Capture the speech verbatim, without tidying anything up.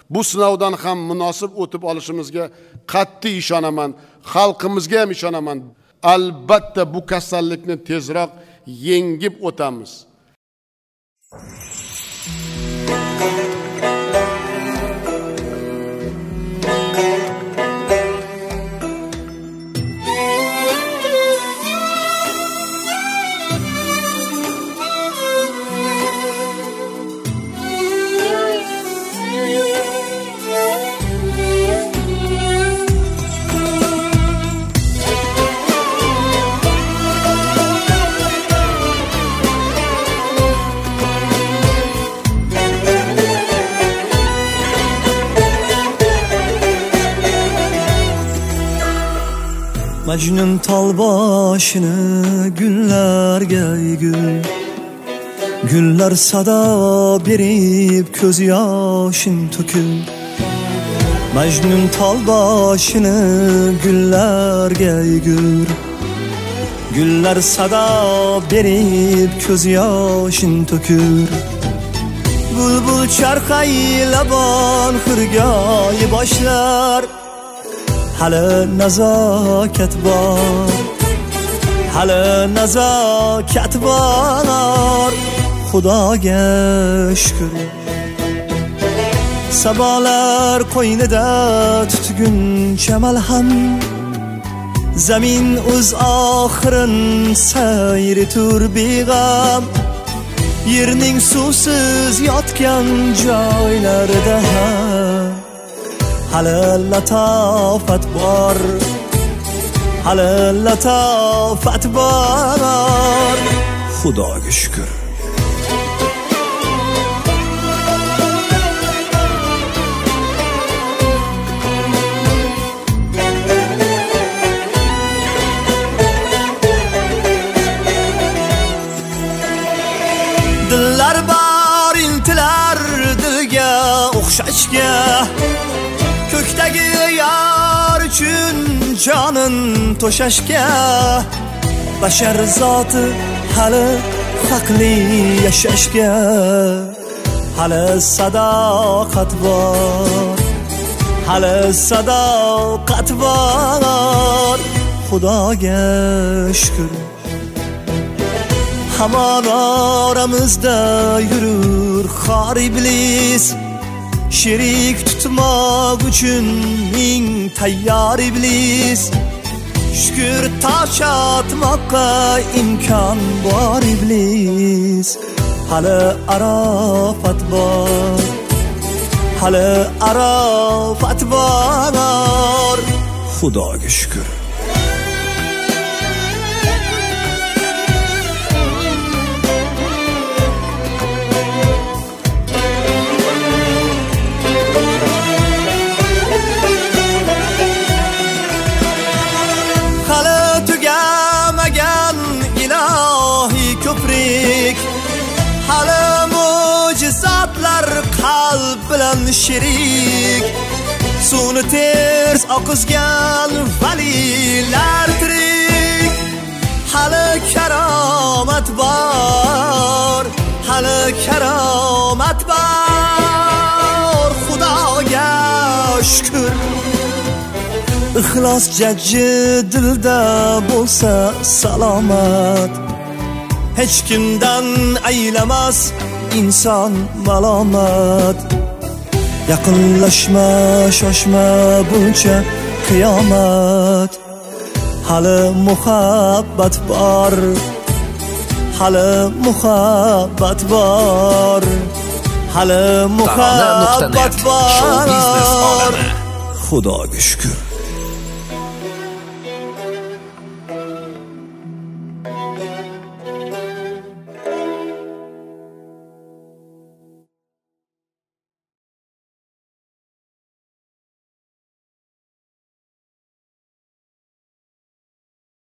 Bu sinovdan ham munosib o'tib olishimizga qat'iy ishonaman, xalqimizga ham ishonaman. Albatta bu kasallikni tezroq yengib o'tamiz. Mecnun tal başını güllerge gül, güller sada berip köz yaşın tökül. Mecnun tal başını güllerge gül, güller sada berip köz yaşın tökül. Bülbül çarkayla ban hırgayı başlar, hali nazokat bor, hali nazokat bor, Xudoga shukr. Sabolar qo'ynida tutguncha malham, zamin o'z oxirin sayri tur beg'am, yerning suvsiz yotgan joylarida hali latofat bor, hali latofat bor, Xudoga shukr. Dillar bor intilar dilga o'xshashga, ko'kdagi yar uchun jonin to'shashga, bashar zoti hali haqli yashashga, hali sadoqat bor, hali sadoqat bor, Xudoga shukr. Hamon oramizda yurur xor iblis, sherik tutmoq uchun ming tayyor iblis. Shukr tosh otmoqqa imkon bor iblis, hali arofat bor, hali arofat bor, Xudoga shukr. Hali mo'jizotlar qalb bilan sherik, suvni ters oqizgan valilar tirik. Hali karomat bor, hali karomat bor, Xudoga shukr. Ixlos jajji dilda bo'lsa salomat, hech kimdan aylamas inson malomat. Yaqinlashma, shoshma buncha qiyomat, hali muhabbat bor, hali muhabbat bor, hali muhabbat bor, Xudoga shukr.